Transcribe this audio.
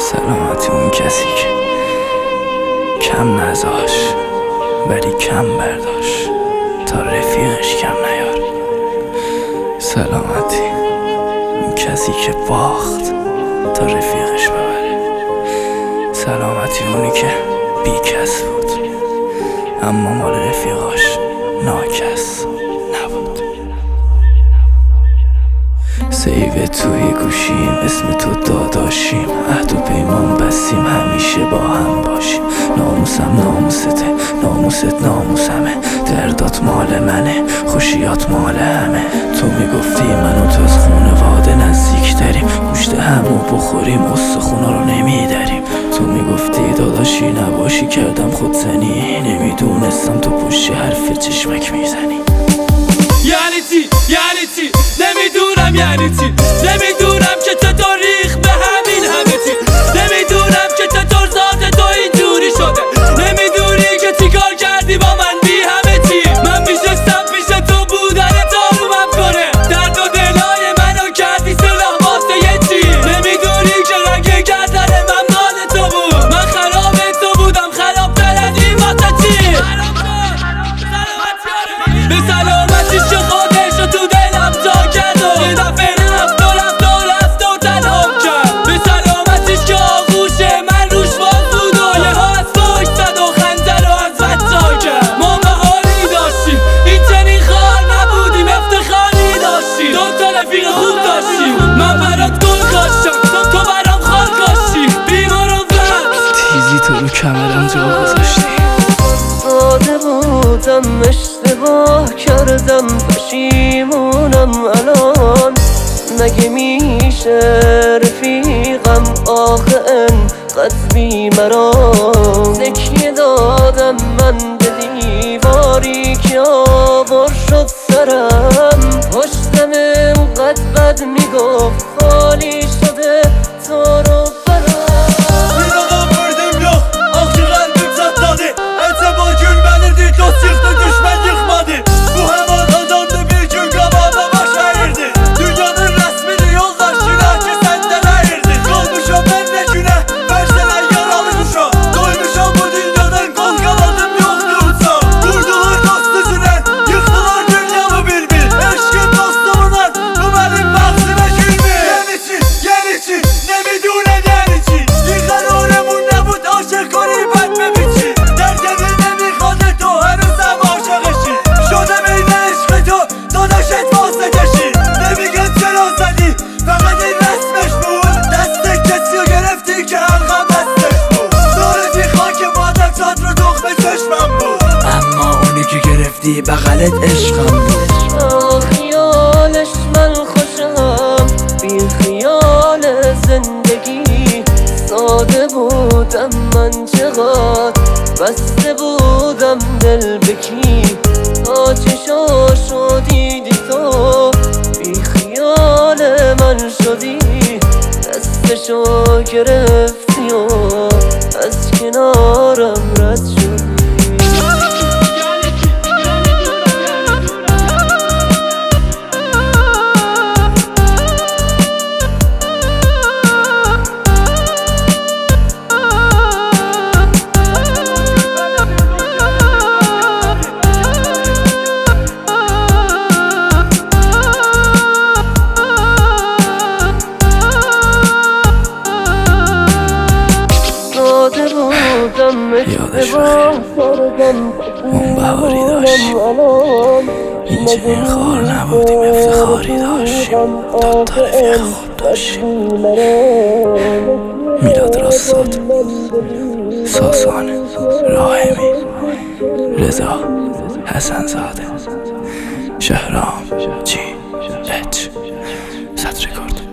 سلامتی اون کسی که کم نذاش ولی کم برداشت تا رفیقش کم نیار. سلامتی اون کسی که باخت تا رفیقش ببره. سلامتی اونی که بی کس بود اما مال رفیقاش ناکس نبود. سیو توی گوشیم اسم تو داداشیم، عهد و پیمان بستیم همیشه با هم باشیم. ناموسم ناموسته، ناموست ناموسمه، دردات مال منه، خوشیات مال همه. تو میگفتی من و تو از خونواده نزدیک تریم، گوشت همو بخوریم استخونا رو نمیداریم. تو میگفتی داداشی نباشی کردم خودزنی، نمیدونستم تو پشت حرف چشمک میزنی. یعنی چی نمیدونم، یعنی چی نمیدونم که چطور ریخ به همین همه چی. نمیدونم که چطور ذات تو اینجوری شده، نمیدونی که چی کار کردی با من بی همه چی. من میشستم پیش تو بودن دارومم کنه، درد و دلای منو کردی سلاح واسه یه چی. نمیدونی که رنگ گردن من مال تو بود، من خراب تو بودم خرابتر از این واسه چی. به سلامتیش که خودشو تو دلم جا کرد و یه دفعه رفت و تنهام کرد. به سلامتیش که آغوش من روش باز بود و یه ها از فاش زد و خنجر رو از بچا کرد. ما بهاری داشتیم این چنین خار نبودیم، افتخاری داشتیم، دو تا رفیق خوب داشتیم. من برات گل کاشتم تو برام خار کاشتی، بیمار و بد تیزی تو رو کمرم جا گذاشتی. ساده بودم اشتباه کردم پشیمونم الان. مگه میشه رفیقم آخه انقدر بی‌مرام. تکیه دادم من به دیواری که آوار شد سرم، پشتم انقدر بد میگفت خالی شده تو رو بغلت عشقم بود. خیالش من خوشم بی خیال زندگی. ساده بودم من چقدر بسته بودم دل بکی، تا چشاشو دیدی تو بی خیال من شدی. دستشو گرفتی و از کنارم رد شدی. یادش بخیر اون بهاری داشتیم، این چنین خار نبودیم، افتخاری داشتیم، دوتا رفیق خوب داشتیم. میلاد راستاد، ساسانه، راهمی، رضا، حسن زاده، شهرام، جی، اچ، صد رکورد.